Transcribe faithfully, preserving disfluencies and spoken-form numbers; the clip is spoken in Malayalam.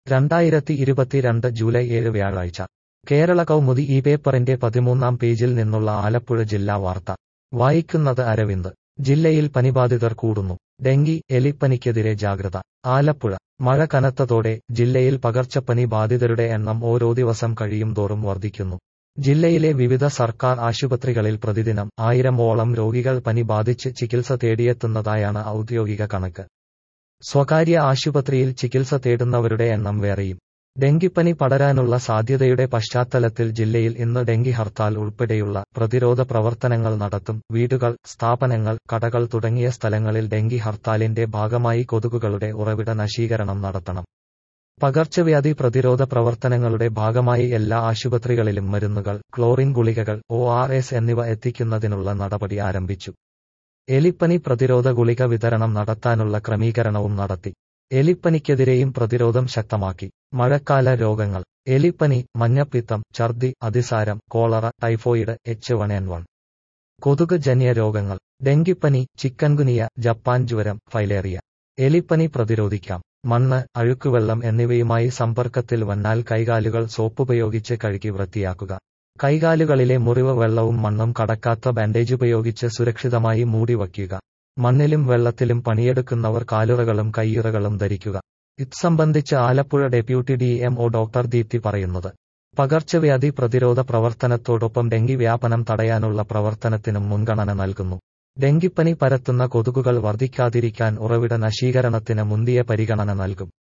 രണ്ടായിരത്തി ഇരുപത്തിരണ്ട് ജൂലൈ ഏഴ് വ്യാഴാഴ്ച കേരള കൗമുദി ഈ പേപ്പറിന്റെ പതിമൂന്നാം പേജിൽ നിന്നുള്ള ആലപ്പുഴ ജില്ലാ വാർത്ത വായിക്കുന്നത് അരവിന്ദ്. ജില്ലയിൽ പനിബാധിതർ കൂടുന്നു. ഡെങ്കി, എലിപ്പനിക്കെതിരെ ജാഗ്രത. ആലപ്പുഴ മഴ കനത്തതോടെ ജില്ലയിൽ പകർച്ചപ്പനി ബാധിതരുടെ എണ്ണം ഓരോ ദിവസം കഴിയുംതോറും വർദ്ധിക്കുന്നു. ജില്ലയിലെ വിവിധ സർക്കാർ ആശുപത്രികളിൽ പ്രതിദിനം ആയിരമോളം രോഗികൾ പനി ബാധിച്ച് ചികിത്സ തേടിയെത്തുന്നതായാണ് ഔദ്യോഗിക കണക്ക്. സ്വകാര്യ ആശുപത്രിയിൽ ചികിത്സ തേടുന്നവരുടെ എണ്ണം വേറെയും. ഡെങ്കിപ്പനി പടരാനുള്ള സാധ്യതയുടെ പശ്ചാത്തലത്തിൽ ജില്ലയിൽ ഇന്ന് ഡെങ്കി ഹർത്താൽ ഉൾപ്പെടെയുള്ള പ്രതിരോധ പ്രവർത്തനങ്ങൾ നടത്തും. വീടുകൾ, സ്ഥാപനങ്ങൾ, കടകൾ തുടങ്ങിയ സ്ഥലങ്ങളിൽ ഡെങ്കി ഹർത്താലിന്റെ ഭാഗമായി കൊതുകുകളുടെ ഉറവിട നശീകരണം നടത്തണം. പകർച്ചവ്യാധി പ്രതിരോധ പ്രവർത്തനങ്ങളുടെ ഭാഗമായി എല്ലാ ആശുപത്രികളിലും മരുന്നുകൾ, ക്ലോറിൻ ഗുളികകൾ, ഒ ആർ എസ് എന്നിവ എത്തിക്കുന്നതിനുള്ള നടപടി ആരംഭിച്ചു. എലിപ്പനി പ്രതിരോധ ഗുളിക വിതരണം നടത്താനുള്ള ക്രമീകരണവും നടത്തി. എലിപ്പനിക്കെതിരെയും പ്രതിരോധം ശക്തമാക്കി. മഴക്കാല രോഗങ്ങൾ. എലിപ്പനി, മഞ്ഞപ്പിത്തം, ഛർദി, അതിസാരം, cholera, typhoid, H one N one. കൊതുക് ജന്യ രോഗങ്ങൾ. ഡെങ്കിപ്പനി, ചിക്കൻഗുനിയ, ജപ്പാൻ ജ്വരം, ഫൈലേറിയ. എലിപ്പനി പ്രതിരോധിക്കാം. മണ്ണ്, അഴുക്കുവെള്ളം എന്നിവയുമായി സമ്പർക്കത്തിൽ വന്നാൽ കൈകാലുകൾ സോപ്പുപയോഗിച്ച് കഴുകി വൃത്തിയാക്കുക. കൈകാലുകളിലെ മുറിവ് വെള്ളവും മണ്ണും കടക്കാത്ത ബാൻഡേജ് ഉപയോഗിച്ച് സുരക്ഷിതമായി മൂടി വയ്ക്കുക. മണ്ണിലും വെള്ളത്തിലും പണിയെടുക്കുന്നവർ കാലുറകളും കയ്യുറകളും ധരിക്കുക. ഇത് സംബന്ധിച്ച് Alappuzha deputy D M O doctor Deepthi പറയുന്നത്. പകർച്ചവ്യാധി പ്രതിരോധ പ്രവർത്തനത്തോടൊപ്പം ഡെങ്കി വ്യാപനം തടയാനുള്ള പ്രവർത്തനത്തിനും മുൻഗണന നൽകുന്നു. ഡെങ്കിപ്പനി പരത്തുന്ന കൊതുകുകൾ വർദ്ധിക്കാതിരിക്കാൻ ഉറവിട നശീകരണത്തിന് മുന്തിയ പരിഗണന നൽകും.